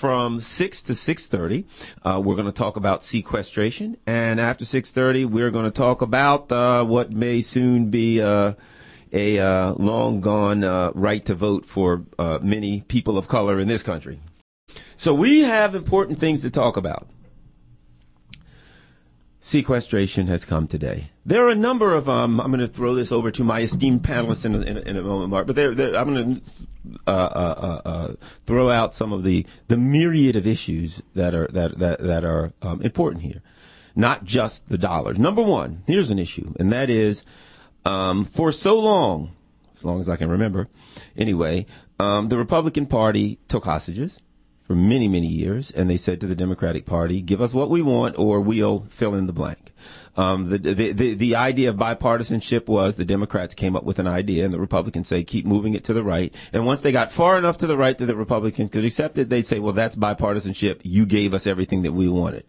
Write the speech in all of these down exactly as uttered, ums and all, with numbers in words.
from six to six thirty. Uh, we're going to talk about sequestration. And after six thirty, we're going to talk about uh, what may soon be uh, a uh, long gone uh, right to vote for uh, many people of color in this country. So we have important things to talk about. Sequestration has come today. There are a number of, um, I'm going to throw this over to my esteemed panelists in a, in a, in a moment, Mark, but they're, they're, I'm going to uh, uh, uh, throw out some of the, the myriad of issues that are, that, that, that are um, important here, not just the dollars. Number one, here's an issue, and that is um, for so long, as long as I can remember, anyway, um, the Republican Party took hostages for many, many years, and they said to the Democratic Party, give us what we want or we'll fill in the blank. Um, the, the, the, the idea of bipartisanship was the Democrats came up with an idea, and the Republicans say, keep moving it to the right. And once they got far enough to the right that the Republicans could accept it, they'd say, well, that's bipartisanship. You gave us everything that we wanted.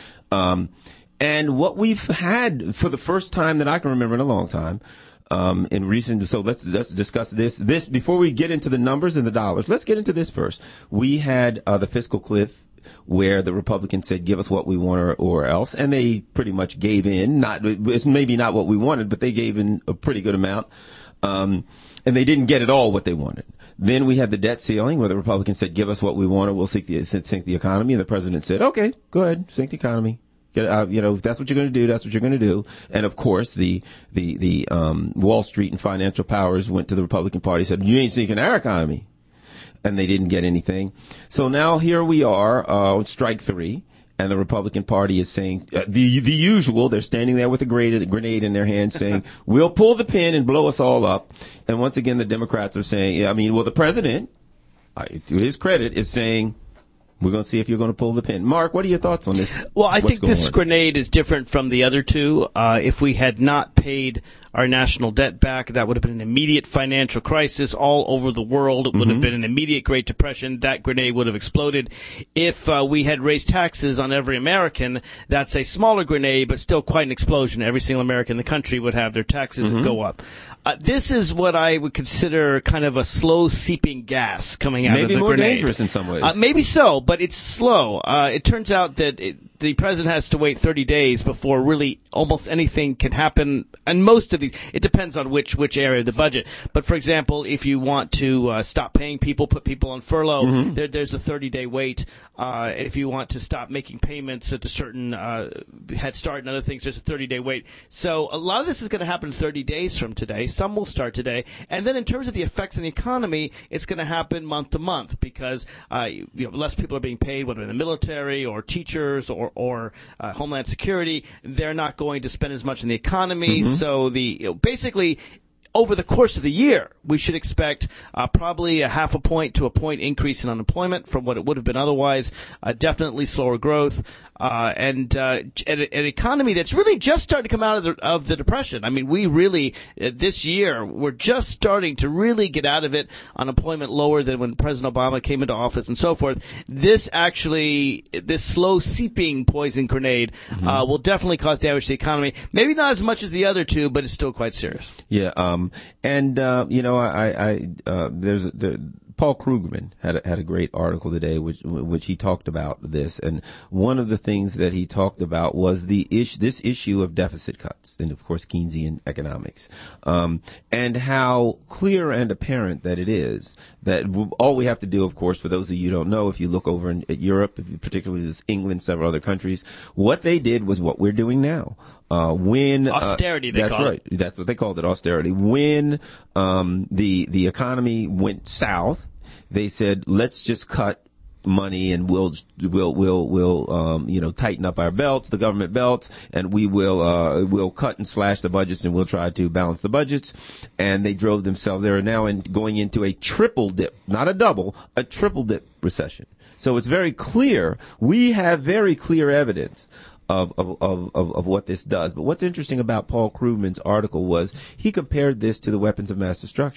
Um, and what we've had for the first time that I can remember in a long time, Um, in recent, so let's, let's discuss this. This, before we get into the numbers and the dollars, let's get into this first. We had, uh, the fiscal cliff where the Republicans said, give us what we want or, or else. And they pretty much gave in. Not, it's maybe not what we wanted, but they gave in a pretty good amount. Um, and they didn't get at all what they wanted. Then we had the debt ceiling where the Republicans said, give us what we want or we'll sink the, sink the economy. And the president said, okay, go ahead, sink the economy. Uh, you know, if that's what you're going to do, that's what you're going to do. And of course, the the the um, Wall Street and financial powers went to the Republican Party and said, "You ain't sinking our economy," and they didn't get anything. So now here we are, uh, strike three, and the Republican Party is saying uh, the the usual. They're standing there with a grenade, a grenade in their hand, saying, "We'll pull the pin and blow us all up." And once again, the Democrats are saying, I mean, well, the president, uh, to his credit, is saying, we're going to see if you're going to pull the pin. Mark, what are your thoughts on this? Well, I What's think this on? grenade is different from the other two. Uh, if we had not paid our national debt back, that would have been an immediate financial crisis all over the world. It would mm-hmm. have been an immediate Great Depression. That grenade would have exploded. If uh, we had raised taxes on every American, that's a smaller grenade, but still quite an explosion. Every single American in the country would have their taxes mm-hmm. go up. Uh, this is what I would consider kind of a slow seeping gas coming out maybe of the more grenade. Dangerous in some ways. Uh, maybe so, but it's slow. Uh, it turns out that it, the president has to wait thirty days before really almost anything can happen. And most of these, it depends on which which area of the budget. But for example, if you want to uh, stop paying people, put people on furlough, mm-hmm. there, there's a thirty day wait. Uh, if you want to stop making payments at a certain uh, Head Start and other things, there's a thirty day wait. So a lot of this is going to happen thirty days from today. Some will start today. And then in terms of the effects on the economy, it's going to happen month to month because uh, you know, less people are being paid, whether in the military or teachers or, or uh, Homeland Security. They're not going to spend as much in the economy. Mm-hmm. So the you know, basically, over the course of the year, we should expect uh, probably a half a point to a point increase in unemployment from what it would have been otherwise. Uh, definitely slower growth. Uh, and uh, an, an economy that's really just starting to come out of the, of the depression. I mean, we really, uh, this year, we're just starting to really get out of it. Unemployment lower than when President Obama came into office and so forth. This actually, this slow seeping poison grenade mm-hmm. uh, will definitely cause damage to the economy. Maybe not as much as the other two, but it's still quite serious. Yeah, um, and, uh, you know, I, I, uh, there's, there, Paul Krugman had a, had a great article today, which which he talked about this, and one of the things that he talked about was the issue, this issue of deficit cuts, and of course Keynesian economics, um, and how clear and apparent that it is that all we have to do, of course, for those of you who don't know, if you look over in, at Europe, particularly this England, several other countries, what they did was what we're doing now. Uh, when austerity, uh, they that's call right. it. That's what they called it, austerity. When um, the the economy went south, they said, "Let's just cut money and we'll we'll we'll we'll um, you know tighten up our belts, the government belts, and we will uh, we'll cut and slash the budgets and we'll try to balance the budgets." And they drove themselves. They are now in, going into a triple dip, not a double, a triple dip recession. So it's very clear. We have very clear evidence Of, of, of, of what this does. But what's interesting about Paul Krugman's article was he compared this to the weapons of mass destruction.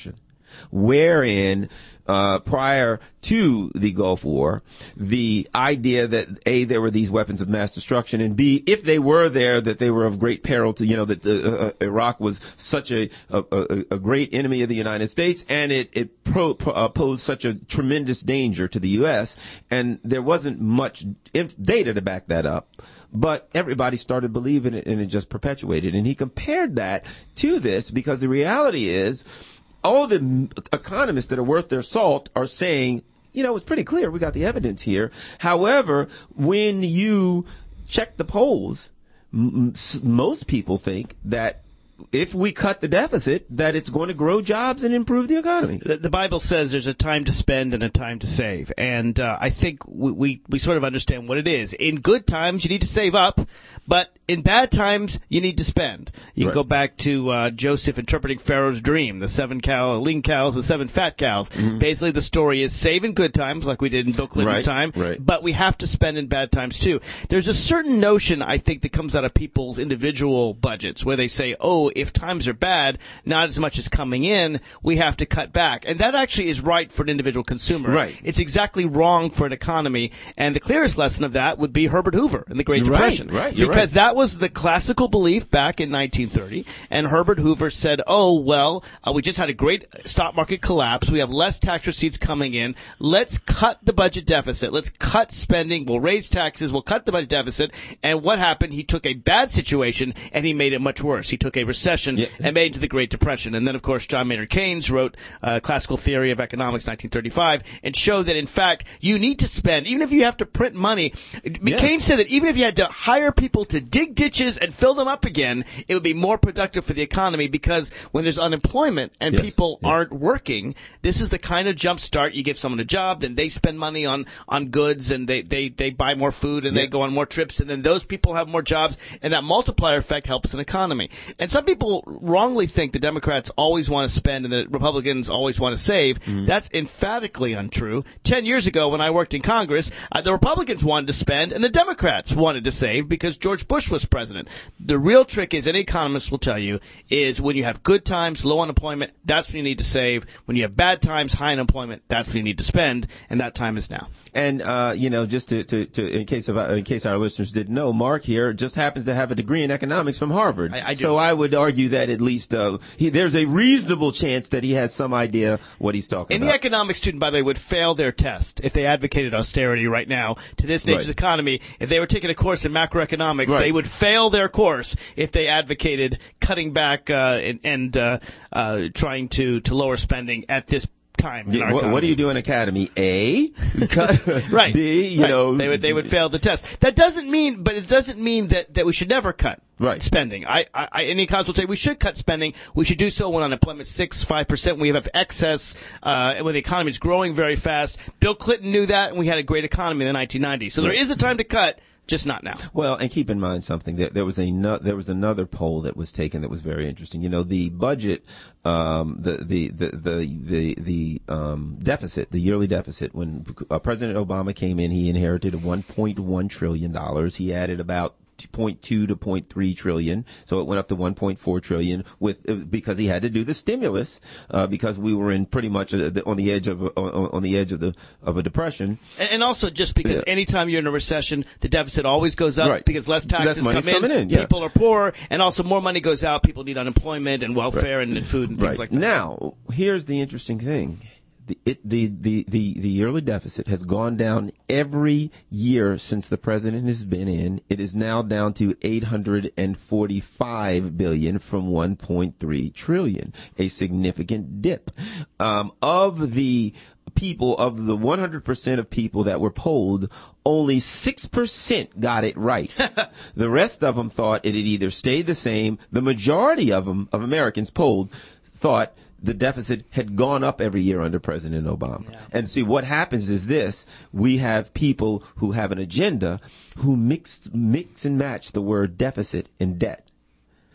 wherein uh, prior to the Gulf War, the idea that A, there were these weapons of mass destruction, and B, if they were there, that they were of great peril to, you know, that uh, uh, Iraq was such a, a, a, a great enemy of the United States, and it, it pro, pro, uh, posed such a tremendous danger to the U S, and there wasn't much inf- data to back that up. But everybody started believing it, and it just perpetuated. And he compared that to this because the reality is all the economists that are worth their salt are saying, you know, it's pretty clear. We got the evidence here. However, when you check the polls, m- most people think that if we cut the deficit, that it's going to grow jobs and improve the economy. The, the Bible says there's a time to spend and a time to save. And uh, I think we, we, we sort of understand what it is. In good times, you need to save up, but in bad times, you need to spend. You Right. can go back to uh, Joseph interpreting Pharaoh's dream, the seven cow, lean cows, the seven fat cows. Mm-hmm. Basically, the story is save in good times, like we did in Bill Clinton's Right, time, right. but we have to spend in bad times, too. There's a certain notion, I think, that comes out of people's individual budgets, where they say, oh, if times are bad, not as much as coming in, we have to cut back. And that actually is right for an individual consumer. Right. It's exactly wrong for an economy. And the clearest lesson of that would be Herbert Hoover in the Great Right, Depression. right, you're because right. that was the classical belief back in nineteen thirty. And Herbert Hoover said, oh, well, uh, we just had a great stock market collapse. We have less tax receipts coming in. Let's cut the budget deficit. Let's cut spending. We'll raise taxes. We'll cut the budget deficit. And what happened? He took a bad situation and he made it much worse. He took a recession Yeah. and made it into the Great Depression. And then, of course, John Maynard Keynes wrote uh, Classical Theory of Economics, nineteen thirty-five, and showed that, in fact, you need to spend, even if you have to print money. Yeah. Keynes said that even if you had to hire people to dig ditches and fill them up again, it would be more productive for the economy, because when there's unemployment and Yes. people Yeah. aren't working, this is the kind of jump start. You give someone a job, then they spend money on, on goods, and they, they, they buy more food, and Yeah. they go on more trips, and then those people have more jobs, and that multiplier effect helps an economy. And some people wrongly think the Democrats always want to spend and the Republicans always want to save. Mm-hmm. That's emphatically untrue. Ten years ago, when I worked in Congress, uh, the Republicans wanted to spend and the Democrats wanted to save because George Bush was president. The real trick is, any economist will tell you, is when you have good times, low unemployment, that's when you need to save. When you have bad times, high unemployment, that's when you need to spend, and that time is now. And, uh, you know, just to, to, to in case of, in case our listeners didn't know, Mark here just happens to have a degree in economics from Harvard. I, I do. So I would argue that at least, uh, he, there's a reasonable chance that he has some idea what he's talking Any about. economic student, by the way, would fail their test if they advocated austerity right now to this nation's Right. economy. If they were taking a course in macroeconomics, Right. they would fail their course if they advocated cutting back uh, and, and uh, uh, trying to, to lower spending at this time. In Yeah, our what, what do you do in Academy? A, cut, right. B, you right. know. They would, they would fail the test. That doesn't mean, but it doesn't mean that, that we should never cut. Right. Spending. I, I, any economist will say we should cut spending. We should do so when unemployment's six, five percent. We have excess, uh, and when the economy is growing very fast. Bill Clinton knew that, and we had a great economy in the nineteen nineties. So Right. there is a time to cut, just not now. Well, and keep in mind something. There, there was a no, there was another poll that was taken that was very interesting. You know, the budget, um, the the the the the, the um, deficit, the yearly deficit. When uh, President Obama came in, he inherited one point one trillion dollars. He added about zero point two to zero point three trillion, so it went up to one point four trillion with because he had to do the stimulus uh, because we were in pretty much a, the, on the edge of a, on, on the edge of the of a depression. And, and also, just because Yeah. anytime you're in a recession, the deficit always goes up Right. because less taxes Less money's come in, coming in, yeah. people are poor, and also more money goes out. People need unemployment and welfare Right. and, and food and things Right. like that. Now, here's the interesting thing. The, it, the, the, the, the yearly deficit has gone down every year since the president has been in. It is now down to eight hundred forty-five billion dollars from one point three trillion dollars, a significant dip. Um, of the people, of the one hundred percent of people that were polled, only six percent got it right. The rest of them thought it had either stayed the same. The majority of them, of Americans polled, thought the deficit had gone up every year under President Obama. Yeah. And see, what happens is this. We have people who have an agenda who mix, mix and match the word deficit and debt.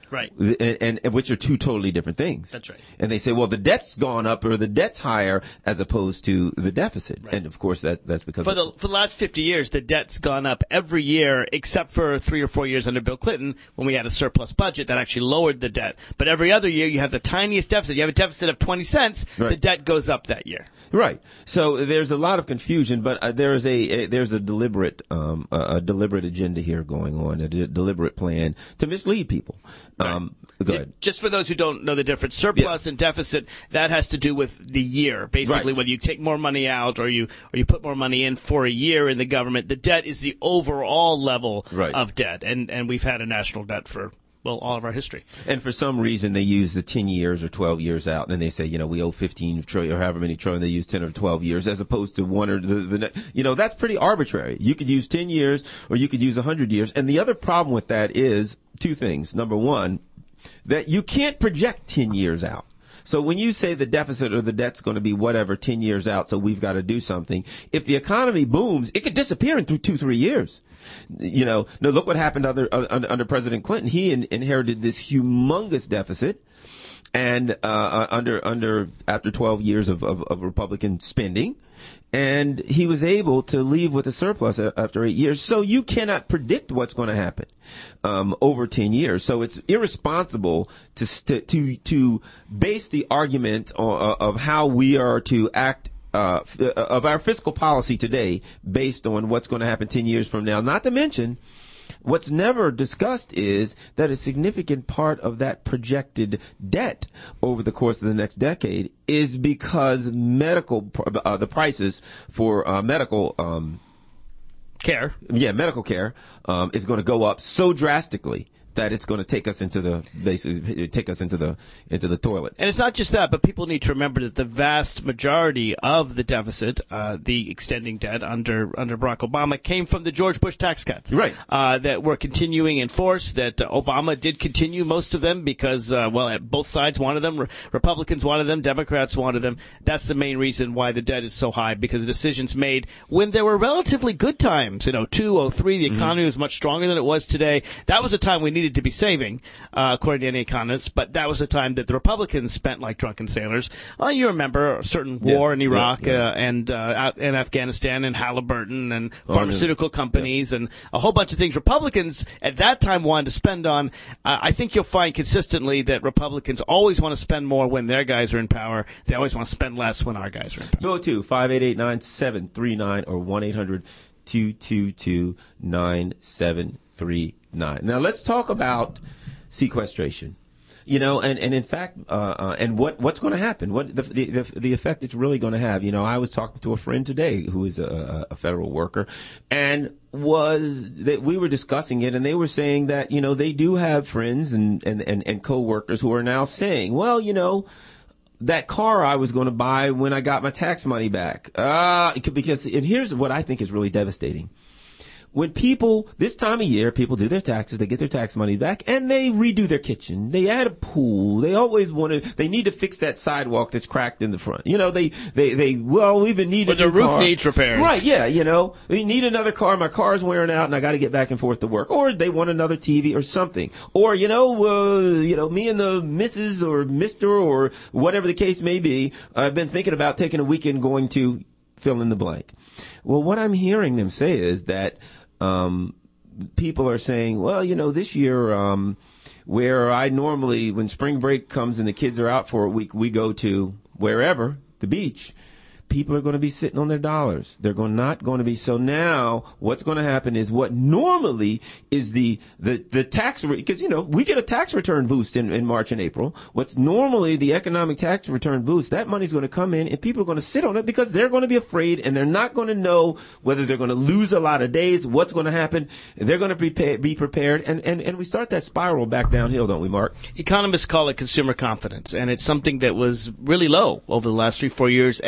Right. And, and, and which are two totally different things. That's right. And they say, well, the debt's gone up or the debt's higher as opposed to the deficit. Right. And of course, that that's because for of, the for the last fifty years, the debt's gone up every year except for three or four years under Bill Clinton when we had a surplus budget that actually lowered the debt. But every other year, you have the tiniest deficit. You have a deficit of twenty cents. Right. The debt goes up that year. Right. So there's a lot of confusion, but uh, there is a, a there's a deliberate um, a, a deliberate agenda here going on, a d- deliberate plan to mislead people. Um, Right. Go ahead. Just for those who don't know the difference, surplus yeah. and deficit, that has to do with the year. Basically, right. whether you take more money out or you or you put more money in for a year in the government, the debt is the overall level right. of debt. And and we've had a national debt for, well, all of our history. And for some reason, they use the ten years or twelve years out, and they say, you know, we owe fifteen trillion or however many trillion. They use ten or twelve years as opposed to one or the, the you know, that's pretty arbitrary. You could use ten years or you could use one hundred years. And the other problem with that is two things. Number one, that you can't project ten years out. So when you say the deficit or the debt's going to be whatever ten years out, so we've got to do something, if the economy booms, it could disappear in two, two three years. You know, no, look what happened under, under, under President Clinton. He in, inherited this humongous deficit. And uh, under under after twelve years of, of, of Republican spending, and he was able to leave with a surplus after eight years. So you cannot predict what's going to happen um, over ten years. So it's irresponsible to to to base the argument on, of how we are to act. Uh, of our fiscal policy today based on what's going to happen ten years from now. Not to mention, what's never discussed is that a significant part of that projected debt over the course of the next decade is because medical, uh, the prices for uh, medical um, care, yeah, medical care um, is going to go up so drastically that it's going to take us into the basically take us into the into the toilet. And it's not just that, but people need to remember that the vast majority of the deficit, uh, the extending debt under under Barack Obama, came from the George Bush tax cuts, right? Uh, that were continuing in force. That uh, Obama did continue most of them because, uh, well, both sides wanted them. Re- Republicans wanted them. Democrats wanted them. That's the main reason why the debt is so high, because the decisions made when there were relatively good times. You know, two oh three, the economy mm-hmm. was much stronger than it was today. That was a time we needed to be saving, uh, according to any economists, but that was a time that the Republicans spent like drunken sailors. Uh, you remember a certain war yeah, in Iraq yeah, yeah. Uh, and uh, out in Afghanistan and Halliburton and oh, pharmaceutical yeah. companies yeah. and a whole bunch of things Republicans at that time wanted to spend on. Uh, I think you'll find consistently that Republicans always want to spend more when their guys are in power. They always want to spend less when our guys are in power. Go to five eight eight, nine seven three nine or one eight hundred, two two two, nine seven three nine. Now let's talk about sequestration. You know, and, and in fact, uh, uh, and what, what's going to happen? What the, the the effect it's really going to have? You know, I was talking to a friend today who is a, a federal worker, and was that we were discussing it, and they were saying that, you know, they do have friends and and and, and coworkers who are now saying, well, you know, that car I was going to buy when I got my tax money back, uh, because and here's what I think is really devastating. When people, this time of year, people do their taxes, they get their tax money back, and they redo their kitchen. They add a pool. They always want to, they need to fix that sidewalk that's cracked in the front. You know, they, they, they, well, we've been needing a new car. Or the roof needs repairs. Right, yeah, you know, we need another car. My car's wearing out, and I got to get back and forth to work. Or they want another T V or something. Or, you know, uh, you know, me and the missus or Mister or whatever the case may be, I've been thinking about taking a weekend going to fill in the blank. Well, what I'm hearing them say is that, Um, people are saying, well, you know, this year, um, where I normally, when spring break comes and the kids are out for a week, we go to wherever, the beach. People are going to be sitting on their dollars. They're going not going to be. So now what's going to happen is what normally is the, the, the tax, because, you know, we get a tax return boost in, in March and April. What's normally the economic tax return boost, that money's going to come in and people are going to sit on it because they're going to be afraid and they're not going to know whether they're going to lose a lot of days, what's going to happen. They're going to be, be prepared. And, and, and we start that spiral back downhill, don't we, Mark? Economists call it consumer confidence, and it's something that was really low over the last three, four years and was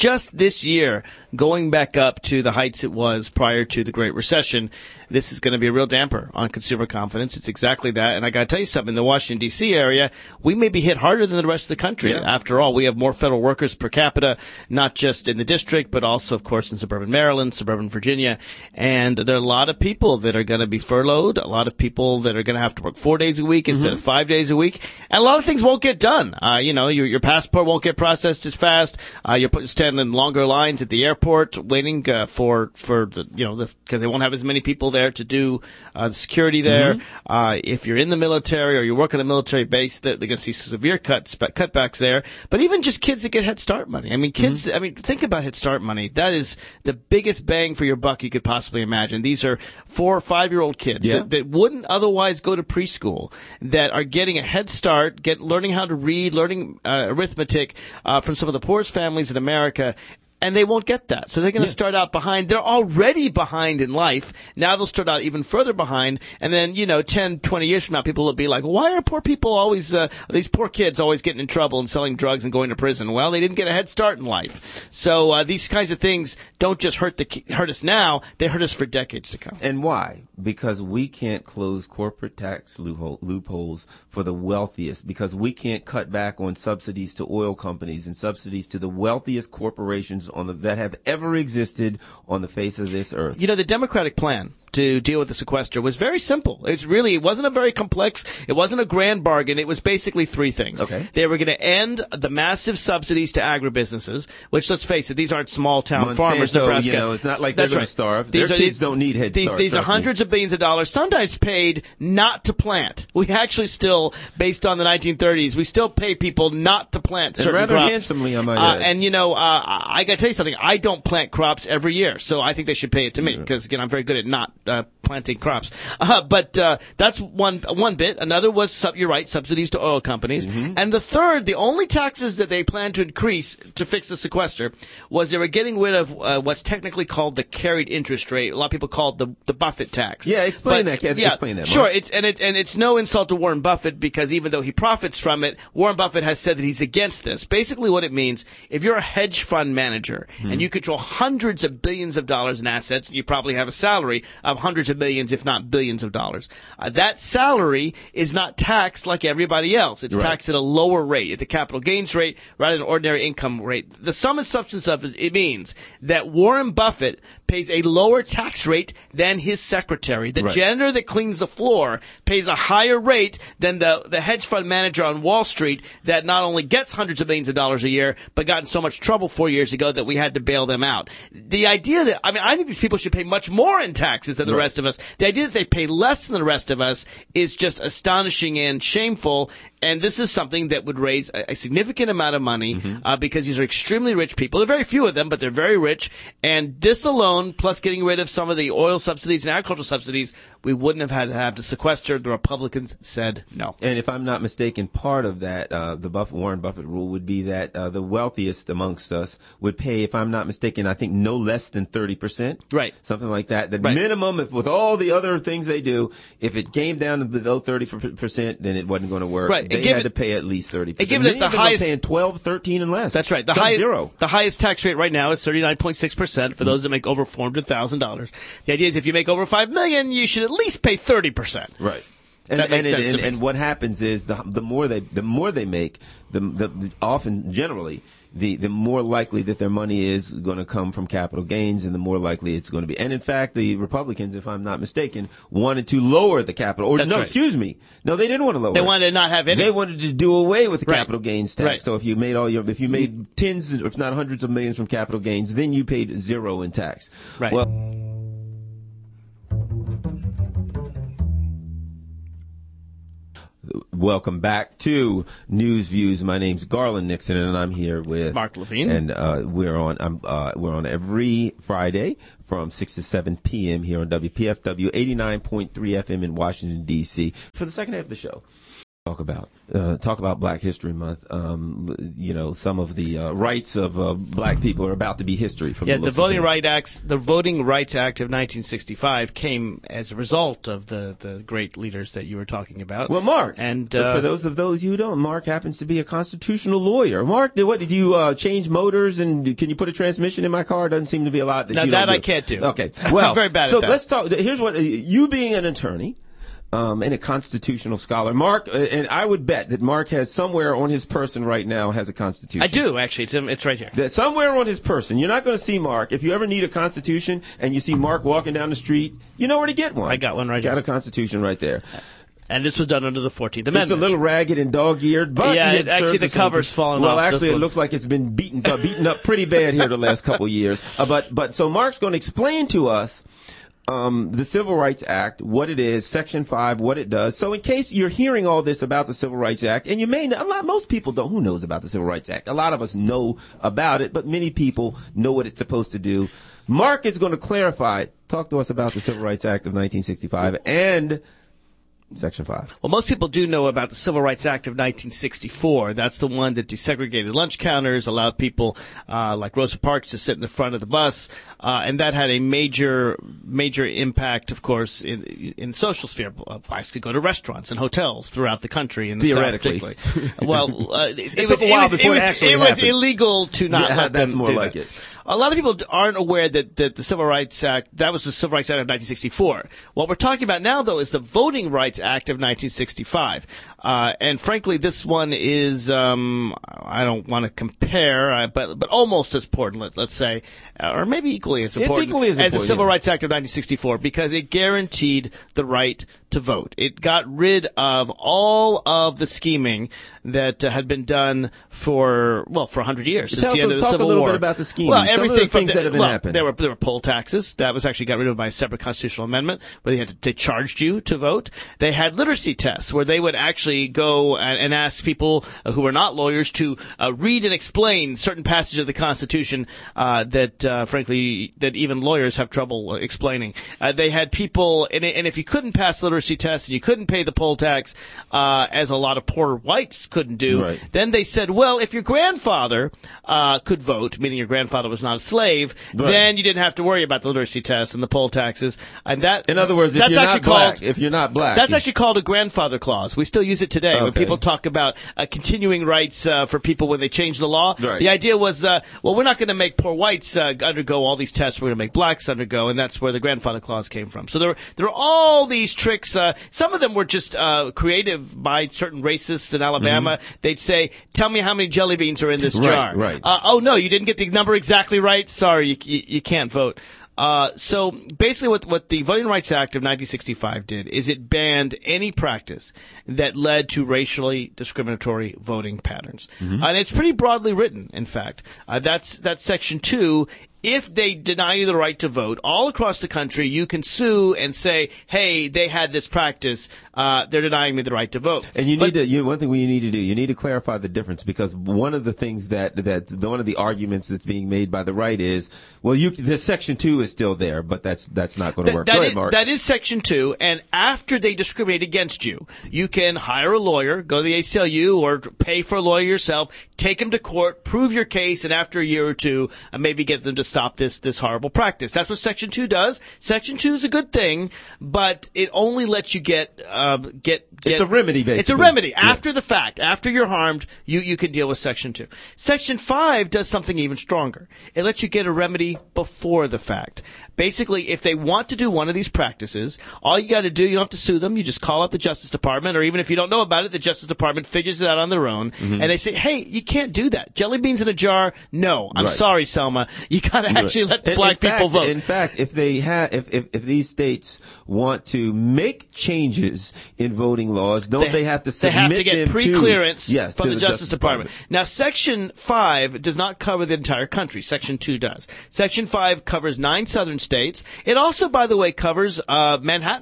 just this year going back up to the heights it was prior to the Great Recession, this is going to be a real damper on consumer confidence. It's exactly that. And I got to tell you something, in the Washington, D C area, we may be hit harder than the rest of the country. Yeah. After all, we have more federal workers per capita, not just in the district, but also, of course, in suburban Maryland, suburban Virginia. And there are a lot of people that are going to be furloughed, a lot of people that are going to have to work four days a week instead mm-hmm. of five days a week. And a lot of things won't get done. Uh, you know, your, your passport won't get processed as fast. Uh, you're standing in longer lines at the airport waiting uh, for, for the, you know, because they won't have as many people there to do uh, the security there. Mm-hmm. Uh, if you're in the military or you work on a military base, they're, they're going to see severe cuts, cutbacks there. But even just kids that get Head Start money. I mean, kids, mm-hmm. I mean, think about Head Start money. That is the biggest bang for your buck you could possibly imagine. These are four or five-year-old kids yeah. that, that wouldn't otherwise go to preschool, that are getting a head start, get learning how to read, learning uh, arithmetic uh, from some of the poorest families in America. And they won't get that. So they're going to yeah. start out behind. They're already behind in life. Now they'll start out even further behind. And then, you know, ten, twenty years from now, people will be like, why are poor people always, uh, these poor kids always getting in trouble and selling drugs and going to prison? Well, they didn't get a head start in life. So uh, these kinds of things don't just hurt the hurt us now. They hurt us for decades to come. And why? Because we can't close corporate tax loophole, loopholes for the wealthiest. Because we can't cut back on subsidies to oil companies and subsidies to the wealthiest corporations on the, that have ever existed on the face of this earth. You know, the Democratic plan to deal with the sequester was very simple. It's really, it wasn't a very complex, it wasn't a grand bargain. It was basically three things. Okay. They were going to end the massive subsidies to agribusinesses, which, let's face it, these aren't small town Monsanto, farmers, Nebraska. You know, it's not like they're going right. to starve. These Their are, kids these, don't need Head these, Start. These are hundreds me. of billions of dollars, sometimes paid not to plant. We actually still, based on the nineteen thirties, we still pay people not to plant certain and rather crops. handsomely, I might uh, add. And, you know, uh, I got to tell you something. I don't plant crops every year, so I think they should pay it to me because, yeah. again, I'm very good at not uh, planting crops. Uh, but uh, that's one one bit. Another was, sub, you're right, subsidies to oil companies. Mm-hmm. And the third, the only taxes that they planned to increase to fix the sequester was they were getting rid of uh, what's technically called the carried interest rate. A lot of people call it the, the Buffett tax. Yeah, explain but, that. Yeah, explain that. Sure, Mark. it's and it and it's no insult to Warren Buffett because even though he profits from it, Warren Buffett has said that he's against this. Basically, what it means, if you're a hedge fund manager hmm. and you control hundreds of billions of dollars in assets, you probably have a salary of hundreds of millions, if not billions of dollars. Uh, that salary is not taxed like everybody else. It's right. taxed at a lower rate, at the capital gains rate, rather than ordinary income rate. The sum and substance of it, it means that Warren Buffett pays a lower tax rate than his secretary. The right. janitor that cleans the floor pays a higher rate than the, the hedge fund manager on Wall Street that not only gets hundreds of millions of dollars a year, but got in so much trouble four years ago that we had to bail them out. The idea that, I mean, I think these people should pay much more in taxes than the right. rest of us. The idea that they pay less than the rest of us is just astonishing and shameful. And this is something that would raise a, a significant amount of money mm-hmm. uh, because these are extremely rich people. There are very few of them, but they're very rich. And this alone, plus getting rid of some of the oil subsidies and agricultural subsidies, we wouldn't have had to have to sequester. The Republicans said no. And if I'm not mistaken, part of that, uh, the Buff- Warren Buffett rule would be that uh, the wealthiest amongst us would pay, if I'm not mistaken, I think no less than thirty percent. Right. Something like that. The right. minimum, if with all the other things they do, if it came down to below thirty percent, then it wasn't going to work. Right. They had it, to pay at least thirty percent. Given that the highest, paying twelve, thirteen, and less. That's right. The Some highest, zero. The highest tax rate right now is thirty-nine point six percent for mm-hmm. those that make over four hundred thousand dollars. The idea is if you make over five million dollars, you should at least pay thirty percent. Right. And, that makes and, sense and, to me. and what happens is the the more they the more they make, the, the, the often generally the the more likely that their money is going to come from capital gains, and the more likely it's going to be. And in fact, the Republicans, if I'm not mistaken, wanted to lower the capital. Or That's no, right. excuse me, no, they didn't want to lower. They it. wanted to not have any. They wanted to do away with the right. capital gains tax. Right. So if you made all your if you made tens, if not hundreds of millions from capital gains, then you paid zero in tax. Right. Well. Welcome back to News Views. My name's Garland Nixon, and I'm here with Mark Levine. And uh, we're on. I'm, uh, we're on every Friday from six to seven p.m. here on W P F W eighty-nine point three F M in Washington D C for the second half of the show. Talk about uh, talk about Black History Month. Um, you know, some of the uh, rights of uh, black people are about to be history. From yeah, the, the looks Voting of things. Rights Acts, the Voting Rights Act of nineteen sixty-five came as a result of the, the great leaders that you were talking about. Well, Mark, and uh, uh, for those of those who don't, Mark happens to be a constitutional lawyer. Mark, did, what did you uh, change motors and can you put a transmission in my car? Doesn't seem to be a lot that now you that don't I do. can't do. Okay, well, I'm very bad so at that. let's talk. Here's what you being an attorney. Um, and a constitutional scholar. Mark, uh, and I would bet that Mark has somewhere on his person right now has a constitution. I do, actually. It's, it's right here. That somewhere on his person. You're not going to see Mark. If you ever need a constitution and you see Mark walking down the street, you know where to get one. I got one right got here. a constitution right there. And this was done under the fourteenth It's Amendment. a little ragged and dog-eared, but Yeah, it it- actually serves the the cover's same- fallen well, off. actually, This it one- looks like it's been beaten uh, beaten up pretty bad here the last couple of years. Uh, but but so Mark's going to explain to us um, the Civil Rights Act, what it is, Section Five, what it does. So in case you're hearing all this about the Civil Rights Act, and you may know, a lot most people don't. Who knows about the Civil Rights Act? A lot of us know about it, but many people know what it's supposed to do. Mark is going to clarify. Talk to us about the Civil Rights Act of nineteen sixty-five and Section five. Well, most people do know about the Civil Rights Act of nineteen sixty-four. That's the one that desegregated lunch counters, allowed people uh, like Rosa Parks to sit in the front of the bus, uh, and that had a major, major impact, of course, in in the social sphere. Blacks could go to restaurants and hotels throughout the country, in the Theoretically. South particularly. Well, uh, it, It was, took a while it was, before it it was, actually it was happened. illegal to not Yeah, let that's them more do like that. it. A lot of people aren't aware that, that the Civil Rights Act, that was the Civil Rights Act of nineteen sixty-four. What we're talking about now, though, is the Voting Rights Act of nineteen sixty-five. Uh, and frankly, this one is, um, I don't want to compare, uh, but, but almost as important, let's, let's say, uh, or maybe equally as important, equally as the important, Civil yeah. Rights Act of nineteen sixty-four, because it guaranteed the right to vote. It got rid of all of the scheming that uh, had been done for, well, for one hundred years, since Tell the us- end of the talk a Civil little War. bit about the scheming. Well, Some of the everything from things the- that have been well, happening. There were, there were poll taxes. That was actually got rid of by a separate constitutional amendment where they had to, they charged you to vote. They had literacy tests where they would actually go and, and ask people uh, who were not lawyers to uh, read and explain certain passages of the Constitution uh, that, uh, frankly, that even lawyers have trouble uh, explaining. Uh, they had people, and, and if you couldn't pass the literacy test and you couldn't pay the poll tax, uh, as a lot of poor whites couldn't do, Right. then they said, well, if your grandfather uh, could vote, meaning your grandfather was not a slave, Right. then you didn't have to worry about the literacy test and the poll taxes. And that, In other words, if that's you're actually not black, called, if you're not black, that's you- actually called a grandfather clause. We still use it today when Okay. people talk about uh, continuing rights uh, for people when they change the law. Right. The idea was, uh, well, we're not going to make poor whites uh, undergo all these tests. We're going to make blacks undergo, and that's where the grandfather clause came from. So there, were, there are all these tricks. Uh, some of them were just uh, creative by certain racists in Alabama. They'd say, "Tell me how many jelly beans are in this Mm-hmm. Right, jar." right. Uh, oh no, you didn't get the number exactly right. Sorry, you, you, you can't vote. Uh, so basically what, what the Voting Rights Act of nineteen sixty-five did is it banned any practice that led to racially discriminatory voting patterns. Mm-hmm. And it's pretty broadly written, in fact. Uh, that's, that's section two. If they deny you the right to vote all across the country, you can sue and say, hey, they had this practice. Uh, they're denying me the right to vote. And you But- need to, you, one thing we need to do, you need to clarify the difference, because one of the things that, that, one of the arguments that's being made by the right is, well, you, the section two is still there, but that's, that's not going to That- work. that Go is- ahead, Mark. that is section two, and after they discriminate against you, you can hire a lawyer, go to the A C L U, or pay for a lawyer yourself, take them to court, prove your case, and after a year or two, uh, maybe get them to stop this, this horrible practice. That's what section two does. Section two is a good thing, but it only lets you get, um, get, get It's a remedy, basically. It's a remedy. Yeah. After the fact, after you're harmed, you, you can deal with section two. Section five does something even stronger. It lets you get a remedy before the fact. Basically, if they want to do one of these practices, all you got to do, you don't have to sue them. You just call up the Justice Department, or even if you don't know about it, the Justice Department figures it out on their own, Mm-hmm. and they say, hey, you can't do that. Jelly beans in a jar? No. I'm Right. sorry, Selma. You got to actually let the In- black in people fact- vote. In fact, if they have, if, if, if these states want to make changes in voting laws, don't they, have to They submit have to get them pre-clearance to, yes, from to the Justice Department. Now, Section five does not cover the entire country. Section two does. Section five covers nine southern states. It also, by the way, covers uh, Manhattan.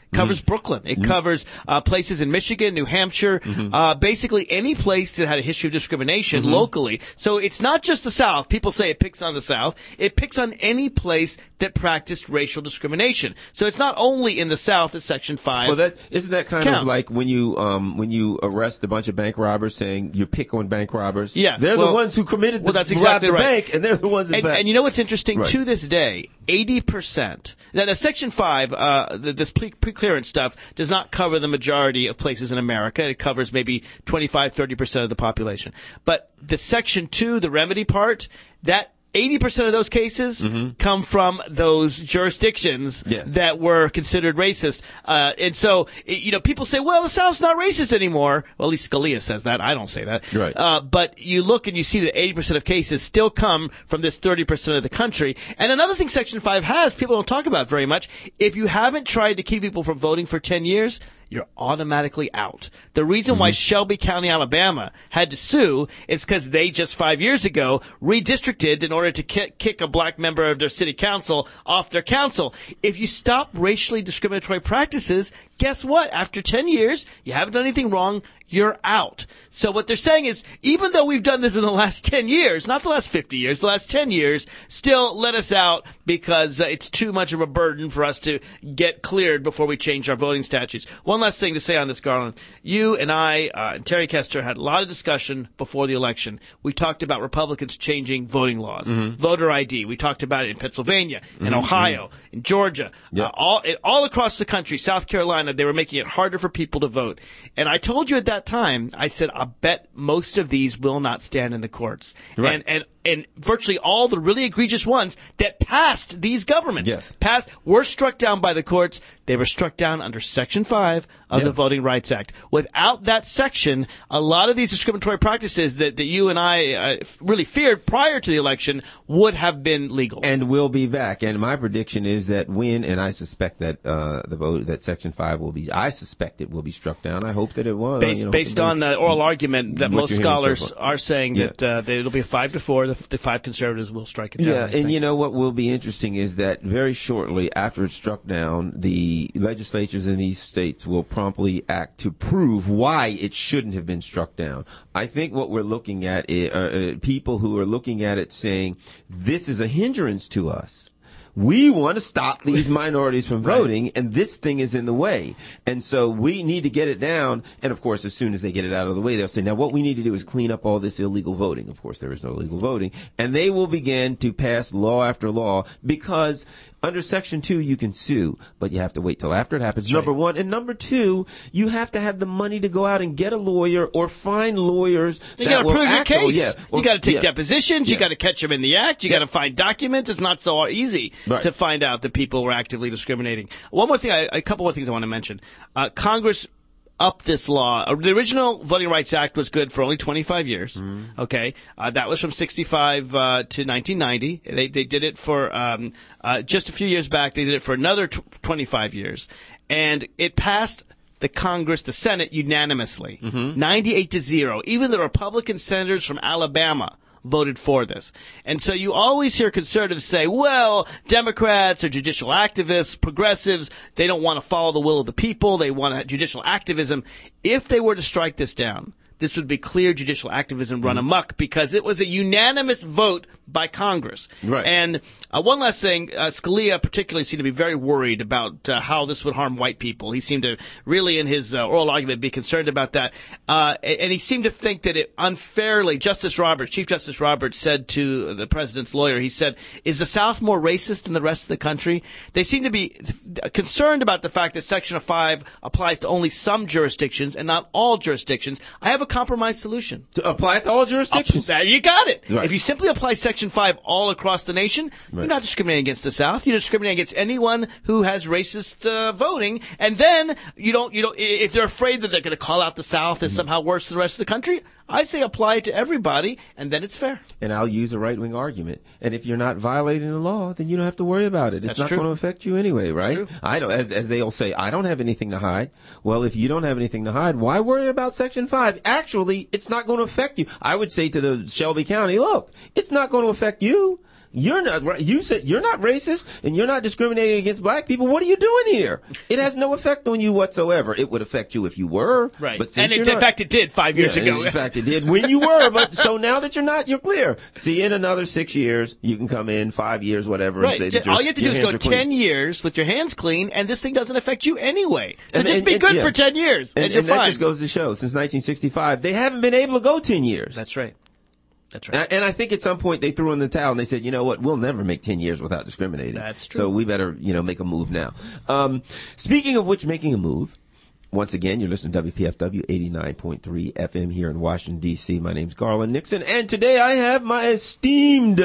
covers Mm-hmm. Brooklyn. It mm-hmm. covers uh, places in Michigan, New Hampshire, mm-hmm. uh, basically any place that had a history of discrimination mm-hmm. locally. So it's not just the South. People say it picks on the South. It picks on any place that practiced racial discrimination. So it's not only in the South that Section five Well, that isn't that kind counts. of like when you um when you arrest a bunch of bank robbers, saying you pick on bank robbers. Yeah, they're well, the ones who committed the, well, that's exactly the right. bank, and they're the ones. In and, fact, and you know what's interesting? Right. To this day, eighty percent. Now, now Section five, uh, the, this pre- pre-clearance stuff does not cover the majority of places in America. It covers maybe twenty-five, thirty percent of the population. But the Section two, the remedy part, that eighty percent of those cases mm-hmm. come from those jurisdictions yes. that were considered racist. Uh, and so, it, you know, people say, well, the South's not racist anymore. Well, at least Scalia says that. I don't say that. Right. Uh, but you look and you see that eighty percent of cases still come from this thirty percent of the country. And another thing Section five has, people don't talk about very much, if you haven't tried to keep people from voting for ten years, you're automatically out. The reason mm-hmm. why Shelby County, Alabama had to sue is because they just five years ago redistricted in order to ki- kick a black member of their city council off their council. If you stop racially discriminatory practices, guess what? After ten years, you haven't done anything wrong, you're out. So what they're saying is, even though we've done this in the last ten years, not the last fifty years, the last ten years, still let us out because uh, it's too much of a burden for us to get cleared before we change our voting statutes. One last thing to say on this, Garland. You and I uh, and Terry Kester had a lot of discussion before the election. We talked about Republicans changing voting laws, mm-hmm. voter I D. We talked about it in Pennsylvania, in mm-hmm. Ohio, in Georgia, yep. uh, all, all across the country, South Carolina. They were making it harder for people to vote. And I told you at that time, I said, I bet most of these will not stand in the courts. Right. And, and, and virtually all the really egregious ones that passed these governments, yes. passed, were struck down by the courts. They were struck down under Section five of yeah. the Voting Rights Act. Without that section, a lot of these discriminatory practices that, that you and I uh, really feared prior to the election would have been legal. And will be back. And my prediction is that when, and I suspect that uh, the vote, that Section five will be, I suspect it will be struck down. I hope that it was. Based, you know, based on the oral argument that most scholars so are saying yeah. that uh, they, it'll be a five to four. The, the five conservatives will strike it down. Yeah, and you know what will be interesting is that very shortly after it's struck down, the legislatures in these states will promptly act to prove why it shouldn't have been struck down. I think what we're looking at is uh, uh, people who are looking at it saying, this is a hindrance to us. We want to stop these minorities from voting, right. and this thing is in the way. And so we need to get it down. And, of course, as soon as they get it out of the way, they'll say, now what we need to do is clean up all this illegal voting. Of course, there is no illegal voting. And they will begin to pass law after law because under Section two, you can sue, but you have to wait till after it happens, number one. And number two, you have to have the money to go out and get a lawyer or find lawyers. You got to prove your case. Yeah, or, you got to take yeah. depositions. Yeah. You got to catch them in the act. You yeah. got to find documents. It's not so easy right. to find out that people were actively discriminating. One more thing, I, a couple more things I want to mention. Uh, Congress up this law. Uh, the original Voting Rights Act was good for only twenty-five years. Mm-hmm. Okay, uh, that was from sixty-five uh, to nineteen ninety. They they did it for um, uh, just a few years back. They did it for another t- twenty-five years, and it passed the Congress, the Senate, unanimously, mm-hmm. ninety-eight to zero. Even the Republican senators from Alabama voted for this. And so you always hear conservatives say, well, Democrats are judicial activists, progressives, they don't want to follow the will of the people, they want judicial activism. If they were to strike this down, this would be clear judicial activism run amok because it was a unanimous vote by Congress. Right. And uh, one last thing, uh, Scalia particularly seemed to be very worried about uh, how this would harm white people. He seemed to really, in his uh, oral argument, be concerned about that. Uh, and he seemed to think that it unfairly, Justice Roberts, Chief Justice Roberts said to the president's lawyer, he said, is the South more racist than the rest of the country? They seem to be concerned about the fact that Section five applies to only some jurisdictions and not all jurisdictions. I have a compromise solution. To apply it to all jurisdictions? Up, you got it. Right. If you simply apply Section five all across the nation, right. you're not discriminating against the South. You're discriminating against anyone who has racist uh, voting. And then you don't, you don't, if they're afraid that they're going to call out the South as mm-hmm. somehow worse than the rest of the country, I say apply it to everybody, and then it's fair. And I'll use a right-wing argument. And if you're not violating the law, then you don't have to worry about it. It's That's not true. going to affect you anyway, right? I don't, as, as they'll say, I don't have anything to hide. Well, if you don't have anything to hide, why worry about Section five? Actually, it's not going to affect you. I would say to the Shelby County, look, it's not going to affect you. You're not right. You said you're not racist and you're not discriminating against black people. What are you doing here? It has no effect on you whatsoever. It would affect you if you were. Right. But and it, in fact, it did five years yeah, ago. In fact, it did when you were. But so now that you're not, you're clear. See, in another six years, you can come in, five years, whatever, right. and say that All you have to do is go clean. ten years with your hands clean, and this thing doesn't affect you anyway. So And- just and- be and- good yeah. for ten years, and, And, you're and that fine. just goes to show, since nineteen sixty-five, they haven't been able to go ten years. That's right. That's right. And, and I think at some point they threw in the towel and they said, you know what, we'll never make ten years without discriminating. That's true. So we better, you know, make a move now. Um, speaking of which, making a move, once again, you're listening to W P F W eighty-nine point three F M here in Washington, D C. My name's Garland Nixon, and today I have my esteemed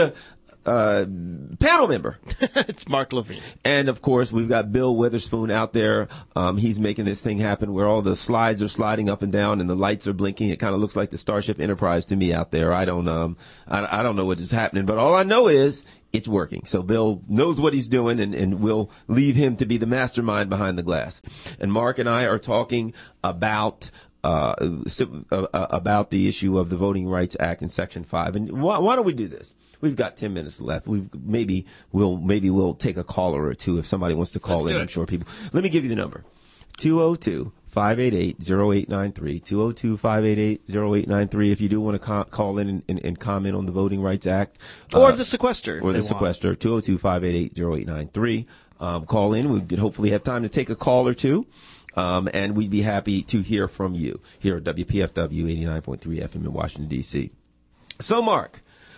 uh, panel member. It's Mark Levine. And, of course, we've got Bill Witherspoon out there. Um, he's making this thing happen where all the slides are sliding up and down and the lights are blinking. It kind of looks like the Starship Enterprise to me out there. I don't, um, I, I don't know what is happening, but all I know is it's working. So Bill knows what he's doing, and, and we'll leave him to be the mastermind behind the glass. And Mark and I are talking about uh, uh, about the issue of the Voting Rights Act in Section five. And why, why don't we do this? We've got ten minutes left. We've maybe we'll maybe we'll take a caller or two if somebody wants to call Let's in. do it. I'm sure people. Let me give you the number: two oh two, five eight eight, oh eight nine three. two oh two, five eight eight, oh eight nine three. If you do want to co- call in and, and, and comment on the Voting Rights Act, Or uh, the sequester. if or they the want. sequester, two oh two, five eight eight, oh eight nine three. Um, call in. We could hopefully have time to take a call or two. Um, and we'd be happy to hear from you here at W P F W eighty-nine point three F M in Washington, D C. So, Mark,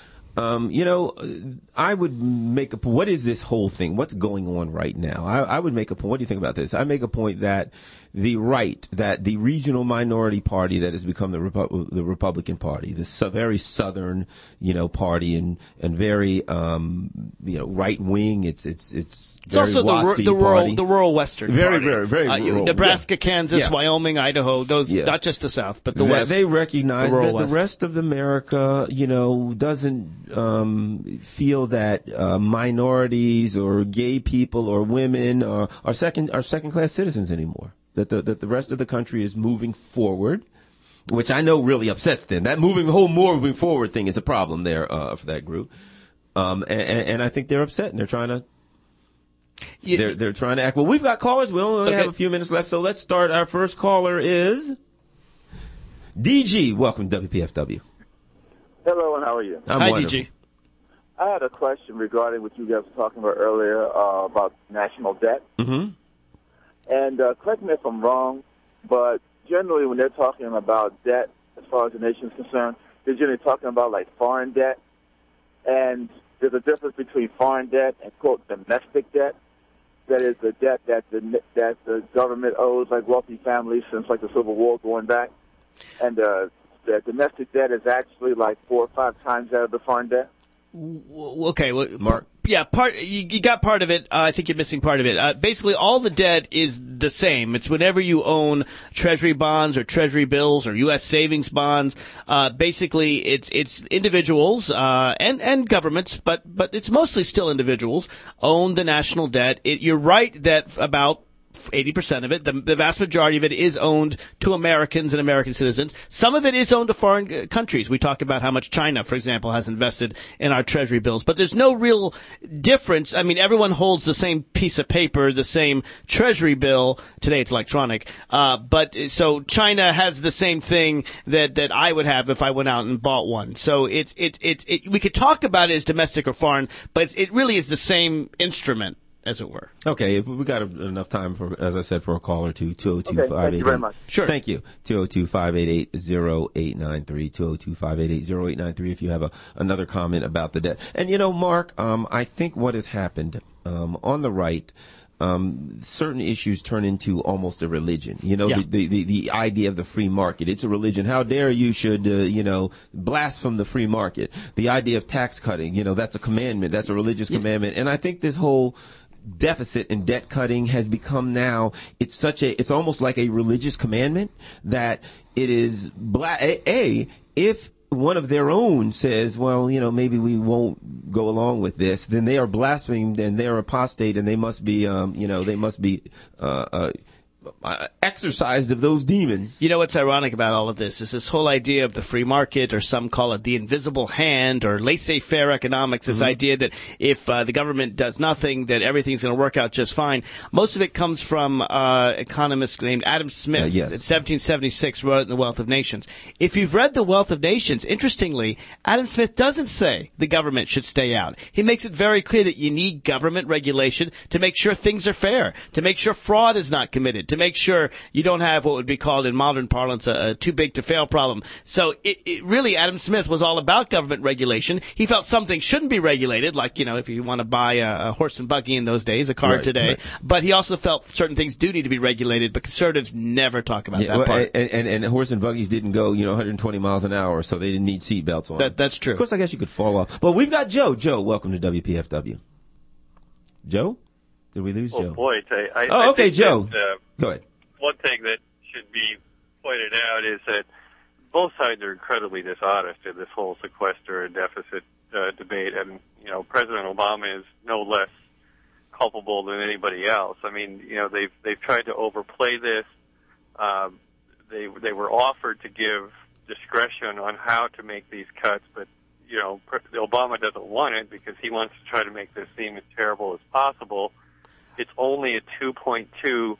um, you know, I would make a point. What is this whole thing? What's going on right now? I, I would make a point. What do you think about this? I make a point that the right, that the regional minority party that has become the Repu- the Republican Party, the su- very southern, you know, party and and very, um, you know, right wing. It's it's it's. It's Very also the, ru- waspy the rural, party. the rural western Very, party. very, very uh, you- rural. Nebraska, Yeah. Kansas, Yeah. Wyoming, Idaho. Those, Yeah. not just the South, but the They- West. They recognize the rural that West. the rest of America, you know, doesn't um, feel that uh, minorities or gay people or women are, are second are second class citizens anymore. That the that the rest of the country is moving forward, which I know really upsets them. That moving whole moving forward thing is a problem there uh, for that group, um, and, and I think they're upset and they're trying to. You- They're they're trying to act. Well, we've got callers. We only Okay. have a few minutes left, so let's start. Our first caller is D G. Welcome to W P F W. Hello, and how are you? I'm Hi, wonderful. D G. I had a question regarding what you guys were talking about earlier uh, about national debt. Mm-hmm. And uh, correct me if I'm wrong, but generally when they're talking about debt, as far as the nation is concerned, they're generally talking about like foreign debt. And there's a difference between foreign debt and, quote, domestic debt. That is the debt that the that the government owes like wealthy families since like the Civil War going back. And uh, the domestic debt is actually like four or five times that of the foreign debt. W- Okay, well, Mark? Yeah, part you, you got part of it. Uh, I think you're missing part of it. Uh, basically, all the debt is the same. It's whenever you own Treasury bonds or Treasury bills or U S savings bonds. Uh, basically, it's it's individuals uh, and and governments, but but it's mostly still individuals own the national debt. It, you're right that about eighty percent of it, the, the vast majority of it is owned to Americans and American citizens. Some of it is owned to foreign uh, countries. We talk about how much China, for example, has invested in our treasury bills. But there's no real difference. I mean, everyone holds the same piece of paper, the same treasury bill. Today it's electronic. Uh, but so China has the same thing that, that I would have if I went out and bought one. So it's, it, it, it, we could talk about it as domestic or foreign, but it's, it really is the same instrument, as it were. Okay, we got enough time for, as I said, for a call or two. two oh two, Okay, five eight eight. thank you very much. Sure. Thank you. two oh two, five eight eight, oh eight nine three. two oh two, five eight eight, oh eight nine three if you have a, another comment about the debt. And, you know, Mark, um, I think what has happened um, on the right, um, certain issues turn into almost a religion. You know, Yeah. the, the, the idea of the free market. It's a religion. How dare you should, uh, you know, blaspheme the free market. The idea of tax cutting, you know, that's a commandment. That's a religious commandment. And I think this whole deficit and debt cutting has become now, it's such a, it's almost like a religious commandment that it is black. A, a if one of their own says, well, you know, maybe we won't go along with this, then they are blasphemed and they're apostate and they must be, um, you know, they must be, uh, uh, uh, exorcised of those demons. You know what's ironic about all of this is this whole idea of the free market, or some call it the invisible hand, or laissez-faire economics, this mm-hmm. idea that if uh, the government does nothing, that everything's going to work out just fine. Most of it comes from uh, economist named Adam Smith. Uh, yes. In seventeen seventy-six wrote in The Wealth of Nations. If you've read The Wealth of Nations, interestingly, Adam Smith doesn't say the government should stay out. He makes it very clear that you need government regulation to make sure things are fair, to make sure fraud is not committed, to make sure you don't have what would be called in modern parlance a, a too big to fail problem. So it, it really, Adam Smith was all about government regulation. He felt something shouldn't be regulated, like, you know, if you want to buy a, a horse and buggy in those days, a car right, today. Right. But he also felt certain things do need to be regulated, but conservatives never talk about yeah, that well, part. And, and, and horse and buggies didn't go, you know, one hundred twenty miles an hour, so they didn't need seat belts on. That, that's true. Of course, I guess you could fall off. But we've got Joe. Joe, welcome to W P F W. Joe? Did we lose oh, Joe? boy. I, I, oh, I okay, Joe. That, uh, Go ahead. One thing that should be pointed out is that both sides are incredibly dishonest in this whole sequester and deficit uh, debate, and, you know, President Obama is no less culpable than anybody else. I mean, you know, they've they've tried to overplay this. Um, they they were offered to give discretion on how to make these cuts, but, you know, Obama doesn't want it because he wants to try to make this seem as terrible as possible. It's only a two point two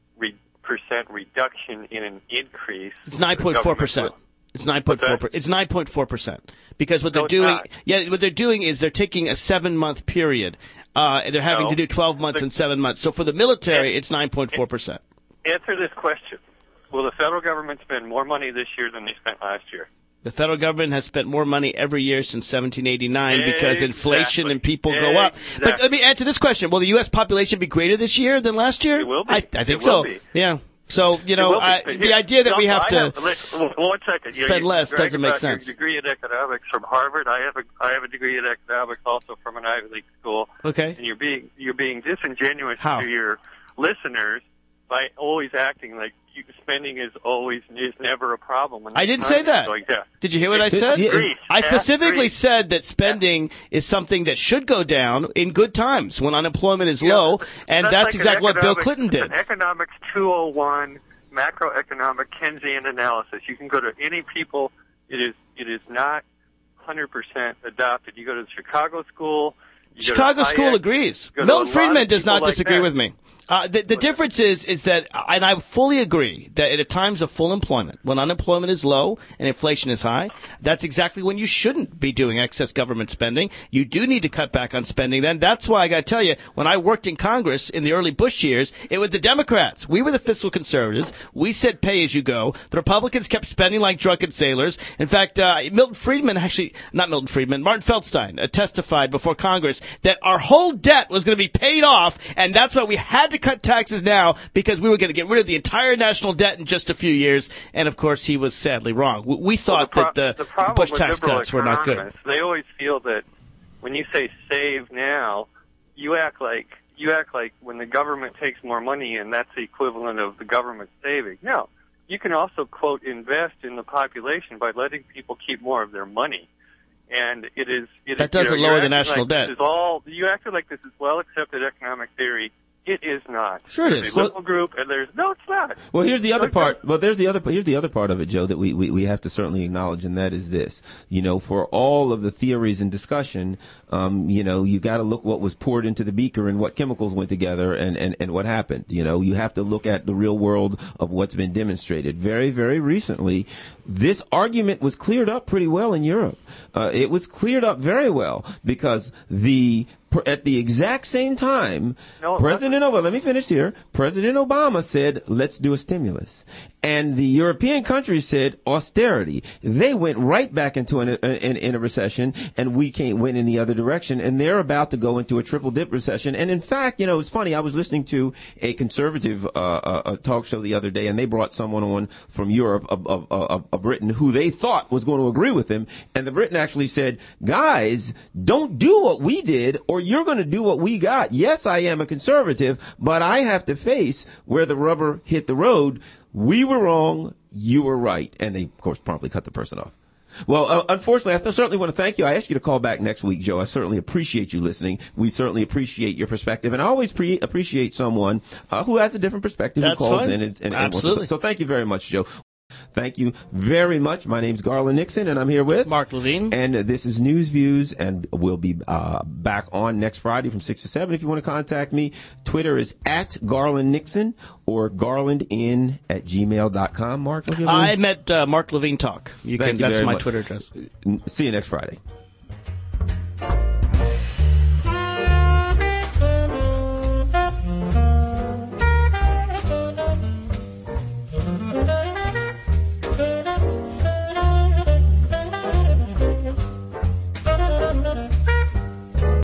percent reduction in an increase. It's nine point four percent. It's nine point four. It's nine point four percent because what they're no, doing, not. yeah, what they're doing is they're taking a seven-month period, uh, and they're having no. to do twelve months the, and seven months. So for the military, it's nine point four percent. Answer this question: will the federal government spend more money this year than they spent last year? The federal government has spent more money every year since seventeen eighty-nine because exactly. inflation and people exactly. go up. But let me answer this question: will the U S population be greater this year than last year? It will be. I, I think it will so. Be. Yeah. So, you know, I, the idea that we have to one second. spend you less doesn't make about sense. Your degree in economics from Harvard. I have a I have a degree in economics also from an Ivy League school. Okay. And you're being you're being disingenuous How? to your listeners by always acting like you, spending is always is never a problem. When I didn't say that. Going down. Did you hear what I said? Greece. I specifically Greece. said that spending is something that should go down in good times when unemployment is yeah. low, and that's, that's like exactly what Bill Clinton did. An economics two oh one macroeconomic Keynesian analysis. You can go to any people. It is it is not one hundred percent adopted. You go to the Chicago School. Chicago School agrees. Milton Friedman does not disagree with me. Uh, the, the difference is, is that, and I fully agree, that at times of full employment, when unemployment is low and inflation is high, that's exactly when you shouldn't be doing excess government spending. You do need to cut back on spending then. That's why I got to tell you, when I worked in Congress in the early Bush years, it was the Democrats. We were the fiscal conservatives. We said pay as you go. The Republicans kept spending like drunken sailors. In fact, uh, Milton Friedman actually, not Milton Friedman, Martin Feldstein uh, testified before Congress that our whole debt was going to be paid off, and that's why we had to cut taxes now because we were going to get rid of the entire national debt in just a few years. And of course, he was sadly wrong. We, we thought well, the pro- that the, the, the Bush tax cuts were not good. They always feel that when you say save now, you act like you act like when the government takes more money in, that's the equivalent of the government saving. No, you can also quote invest in the population by letting people keep more of their money. And it is it that is, doesn't you know, lower the national like debt. This is all you acted like this is well accepted economic theory. It is not. Sure, it there's is. a liberal group, and there's no, it's not. Well, here's the other part. Well, there's the other. Here's the other part of it, Joe, that we, we, we have to certainly acknowledge, and that is this. You know, for all of the theories and discussion, um, you know, you got to look what was poured into the beaker and what chemicals went together, and, and, and what happened. You know, you have to look at the real world of what's been demonstrated. Very, very recently, this argument was cleared up pretty well in Europe. Uh, it was cleared up very well because the at the exact same time, no, President Obama, let me finish here. President Obama said, let's do a stimulus. And the European countries said austerity. They went right back into an, in, in a recession, and we can't went in the other direction. And they're about to go into a triple dip recession. And in fact, you know, it's funny. I was listening to a conservative uh, uh, talk show the other day, and they brought someone on from Europe, a, a, a, a Briton, who they thought was going to agree with him. And the Briton actually said, guys, don't do what we did, or you're going to do what we got. Yes, I am a conservative, but I have to face where the rubber hit the road. We were wrong. You were right. And they, of course, promptly cut the person off. Well, uh, unfortunately, I th- certainly want to thank you. I asked you to call back next week, Joe. I certainly appreciate you listening. We certainly appreciate your perspective, and I always pre- appreciate someone uh, who has a different perspective That's who calls fine. in. And, and, Absolutely. And so thank you very much, Joe. Thank you very much. My name's Garland Nixon, and I'm here with Mark Levine. And uh, this is News Views, and we'll be uh, back on next Friday from six to seven. If you want to contact me, Twitter is at Garland Nixon or garlandin at gmail dot com. Mark, don't you have I'm at uh, Mark Levine Talk. You Thank can. you That's very my much. Twitter address. See you next Friday.